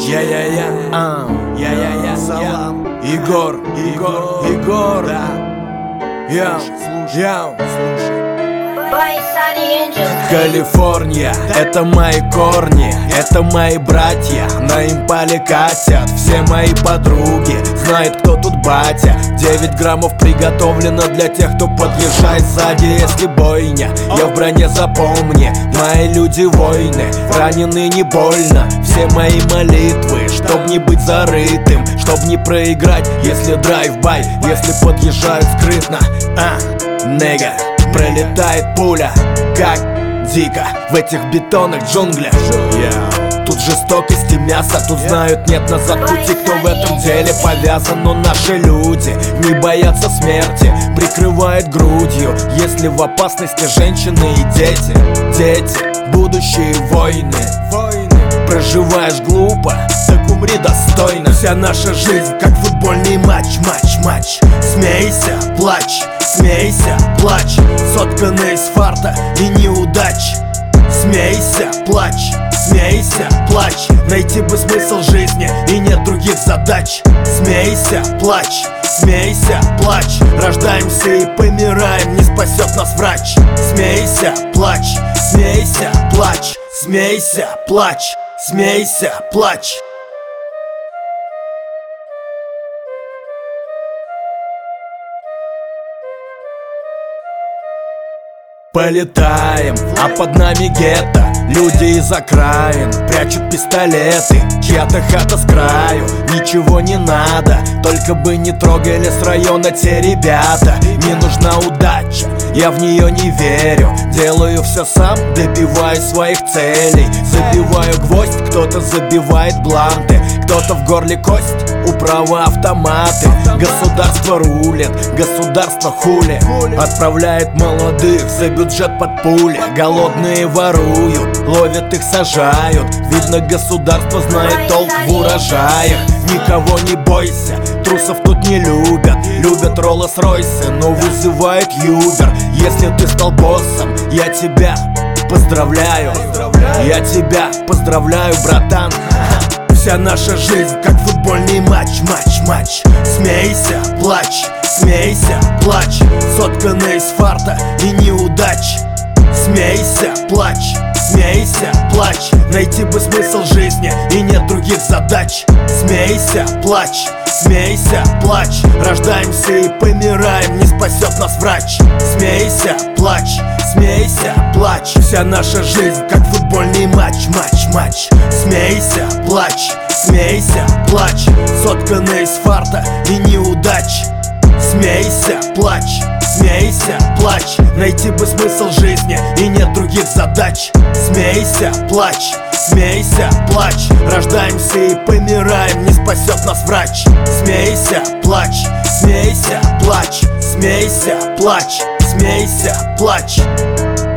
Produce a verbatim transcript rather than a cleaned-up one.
Я-я-я, а, я-я-я, салам. Егор, Егор, Егор, да. Я, я, слушай. Калифорния, это мои корни, это мои братья. На импале катят все мои подруги. Знает, кто тут батя. Девять граммов приготовлено для тех, кто подъезжает сзади. Если бойня, я в броне, запомни. Мои люди воины, ранены не больно. Все мои молитвы, чтоб не быть зарытым, чтоб не проиграть, если драйв-бай, если подъезжают скрытно. А, нега. Пролетает пуля, как дико в этих бетонных джунглях. yeah. Тут жестокость и мясо, тут знают нет назад пути. Кто в этом деле повязан, но наши люди не боятся смерти, прикрывают грудью, если в опасности женщины и дети. Дети, будущие войны. Проживаешь глупо, так умри достойно. Вся наша жизнь как футбольный матч, матч, матч. Смейся, плачь, смейся, плачь. Сотканы из фарта и неудач. Смейся, плачь, смейся, плачь. Найти бы смысл жизни и нет других задач. Смейся, плачь, смейся, плачь. Рождаемся и помираем, не спасет нас врач. Смейся, плачь, смейся, плачь. Смейся, плачь, смейся, плачь. Полетаем, а под нами гетто. Люди из окраин прячут пистолеты. Чья-то хата с краю, ничего не надо. Только бы не трогали с района те ребята. Мне нужна удача, я в нее не верю. Делаю все сам, добиваюсь своих целей. Забиваю гвоздь, кто-то забивает бланты. Кто-то в горле кость, управа автоматы. Государство рулит, государство хули. Отправляет молодых за бюджет под пули. Голодные воруют, ловят их, сажают. Видно, государство знает толк в урожаях. Никого не бойся, трусов тут не любят. Любят Роллс-Ройсы, но вызывает Юбер. Если ты стал боссом, я тебя поздравляю. Я тебя поздравляю, братан. Вся наша жизнь как футбольный матч, матч, матч. Смейся, плачь, смейся, плачь. Сотканы из фарта и неудач. Смейся, плачь, смейся, плачь. Найти бы смысл жизни и нет других задач. Смейся, плачь, смейся, плачь. Рождаемся и помираем, не спасет нас врач. Смейся, плачь, смейся, плачь. Вся наша жизнь как футбольный матч, матч, матч. Смейся, плачь, смейся, плачь. Сотканы из фарта и неудач. Смейся, плачь, смейся, плачь. Найти бы смысл жизни и нет других задач. Смейся, плачь, смейся, плачь. Рождаемся и помираем, не спасет нас врач. Смейся, плачь, смейся, плачь. Смейся, плачь, смейся, плачь.